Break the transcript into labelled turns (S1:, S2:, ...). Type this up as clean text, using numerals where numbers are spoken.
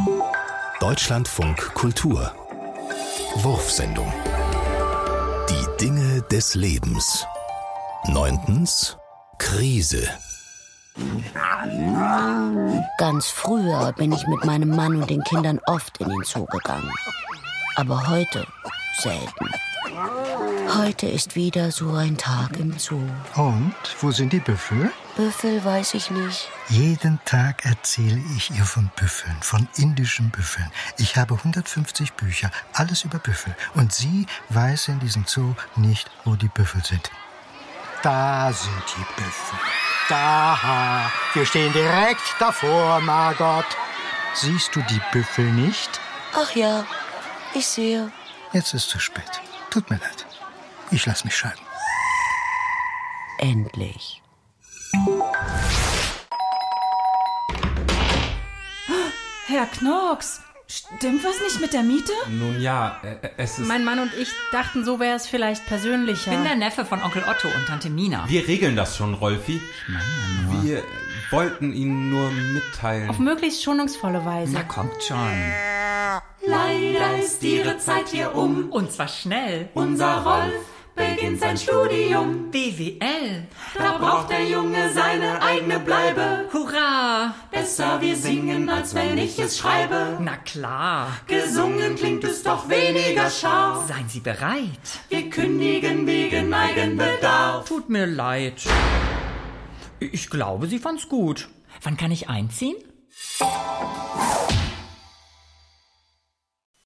S1: Deutschlandfunk Kultur. Wurfsendung. Die Dinge des Lebens. 9. Krise.
S2: Ganz früher bin ich mit meinem Mann und den Kindern oft in den Zoo gegangen. Aber heute selten. Heute ist wieder so ein Tag im Zoo.
S3: Und, wo sind die Büffel?
S2: Büffel weiß ich nicht.
S3: Jeden Tag erzähle ich ihr von Büffeln, von indischen Büffeln. Ich habe 150 Bücher, alles über Büffel. Und sie weiß in diesem Zoo nicht, wo die Büffel sind. Da sind die Büffel. Da, wir stehen direkt davor, Margot. Siehst du die Büffel nicht?
S2: Ach ja, ich sehe.
S3: Jetzt ist zu spät. Tut mir leid. Ich lass mich scheiden.
S2: Endlich.
S4: Herr Knorks, stimmt was nicht mit der Miete?
S5: Nun ja, es ist...
S6: Mein Mann und ich dachten, so wäre es vielleicht persönlicher.
S7: Ich bin der Neffe von Onkel Otto und Tante Mina.
S5: Wir regeln das schon, Rolfi.
S7: Ich meine ja nur...
S5: Wir wollten Ihnen nur mitteilen...
S6: Auf möglichst schonungsvolle Weise.
S7: Na, kommt schon.
S8: Leider ist Ihre Zeit hier um.
S7: Und zwar schnell.
S8: Unser Rolf beginnt sein Studium.
S7: BWL.
S8: Da braucht der Junge seine eigene Bleibe.
S7: Hurra!
S8: Besser wir singen, als wenn ich es schreibe.
S7: Na klar.
S8: Gesungen klingt es doch weniger scharf.
S7: Seien Sie bereit.
S8: Wir kündigen wegen Eigenbedarf.
S7: Tut mir leid. Ich glaube, sie fand's gut. Wann kann ich einziehen?